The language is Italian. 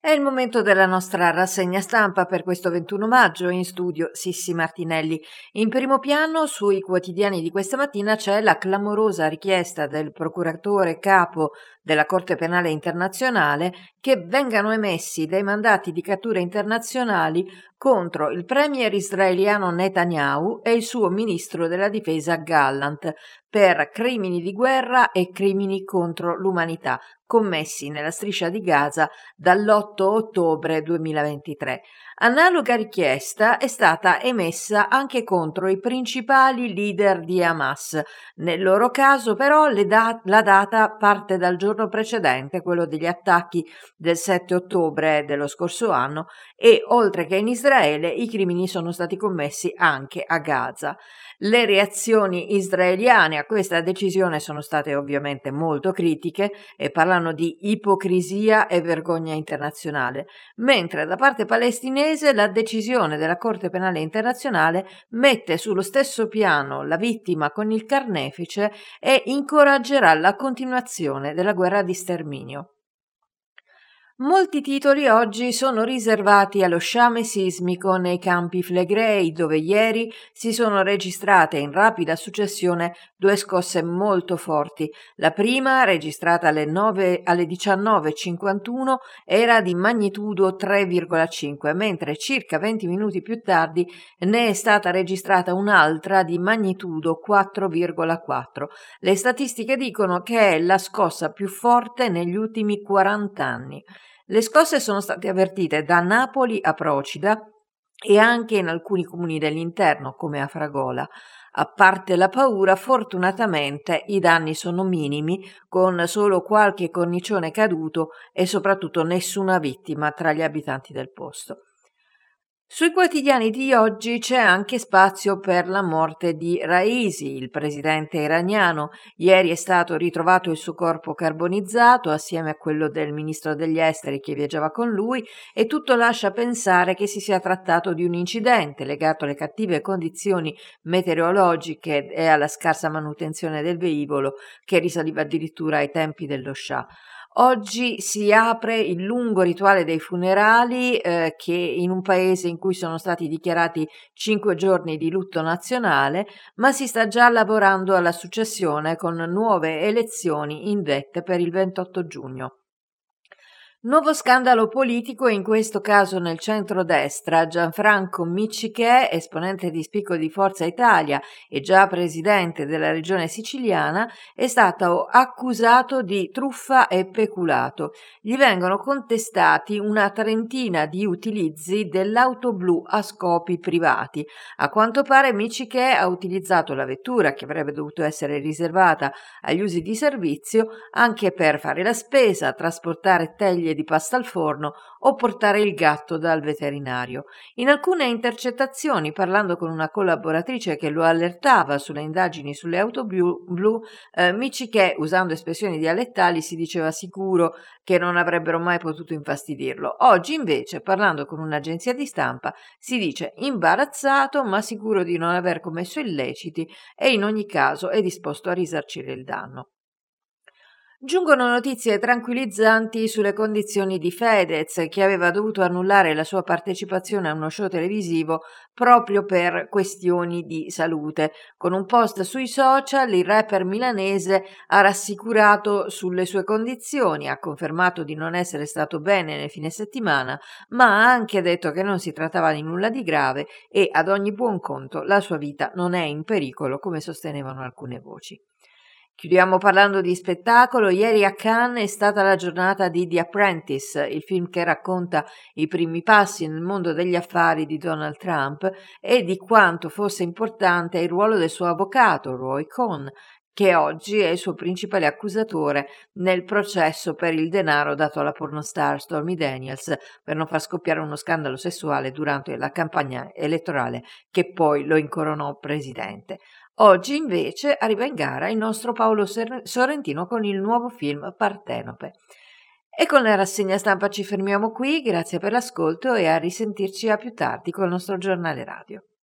È il momento della nostra rassegna stampa per questo 21 maggio, in studio Sissi Martinelli. In primo piano, sui quotidiani di questa mattina, c'è la clamorosa richiesta del procuratore capo della Corte Penale Internazionale che vengano emessi dei mandati di cattura internazionali contro il premier israeliano Netanyahu e il suo ministro della difesa Gallant per crimini di guerra e crimini contro l'umanità commessi nella striscia di Gaza dall'8 ottobre 2023. Analoga richiesta è stata emessa anche contro i principali leader di Hamas. Nel loro caso, però, la data parte dal giorno precedente, quello degli attacchi del 7 ottobre dello scorso anno, e oltre che in Israele, i crimini sono stati commessi anche a Gaza. Le reazioni israeliane a questa decisione sono state ovviamente molto critiche e parlano di ipocrisia e vergogna internazionale, mentre da parte palestinese la decisione della Corte Penale Internazionale mette sullo stesso piano la vittima con il carnefice e incoraggerà la continuazione della guerra di sterminio. Molti titoli oggi sono riservati allo sciame sismico nei campi Flegrei, dove ieri si sono registrate in rapida successione due scosse molto forti. La prima, registrata alle 19:51, era di magnitudo 3,5, mentre circa 20 minuti più tardi ne è stata registrata un'altra di magnitudo 4,4. Le statistiche dicono che è la scossa più forte negli ultimi 40 anni. Le scosse sono state avvertite da Napoli a Procida e anche in alcuni comuni dell'interno, come a Fragola. A parte la paura, fortunatamente i danni sono minimi, con solo qualche cornicione caduto e soprattutto nessuna vittima tra gli abitanti del posto. Sui quotidiani di oggi c'è anche spazio per la morte di Raisi, il presidente iraniano. Ieri è stato ritrovato il suo corpo carbonizzato assieme a quello del ministro degli esteri che viaggiava con lui e tutto lascia pensare che si sia trattato di un incidente legato alle cattive condizioni meteorologiche e alla scarsa manutenzione del velivolo che risaliva addirittura ai tempi dello Shah. Oggi si apre il lungo rituale dei funerali che in un paese in cui sono stati dichiarati 5 giorni di lutto nazionale, ma si sta già lavorando alla successione con nuove elezioni indette per il 28 giugno. Nuovo scandalo politico, in questo caso nel centrodestra. Gianfranco Miccichè, esponente di spicco di Forza Italia e già presidente della regione siciliana, è stato accusato di truffa e peculato. Gli vengono contestati una trentina di utilizzi dell'auto blu a scopi privati. A quanto pare Miccichè ha utilizzato la vettura, che avrebbe dovuto essere riservata agli usi di servizio, anche per fare la spesa, trasportare teglie di pasta al forno o portare il gatto dal veterinario. In alcune intercettazioni, parlando con una collaboratrice che lo allertava sulle indagini sulle auto blu, Miccichè, usando espressioni dialettali, si diceva sicuro che non avrebbero mai potuto infastidirlo. Oggi, invece, parlando con un'agenzia di stampa, si dice imbarazzato ma sicuro di non aver commesso illeciti e in ogni caso è disposto a risarcire il danno. Giungono notizie tranquillizzanti sulle condizioni di Fedez, che aveva dovuto annullare la sua partecipazione a uno show televisivo proprio per questioni di salute. Con un post sui social, il rapper milanese ha rassicurato sulle sue condizioni, ha confermato di non essere stato bene nel fine settimana, ma ha anche detto che non si trattava di nulla di grave e, ad ogni buon conto, la sua vita non è in pericolo, come sostenevano alcune voci. Chiudiamo parlando di spettacolo. Ieri a Cannes è stata la giornata di The Apprentice, il film che racconta i primi passi nel mondo degli affari di Donald Trump e di quanto fosse importante il ruolo del suo avvocato, Roy Cohn, che oggi è il suo principale accusatore nel processo per il denaro dato alla pornostar Stormy Daniels per non far scoppiare uno scandalo sessuale durante la campagna elettorale che poi lo incoronò presidente. Oggi invece arriva in gara il nostro Paolo Sorrentino con il nuovo film Partenope. E con la rassegna stampa ci fermiamo qui, grazie per l'ascolto e a risentirci a più tardi col nostro giornale radio.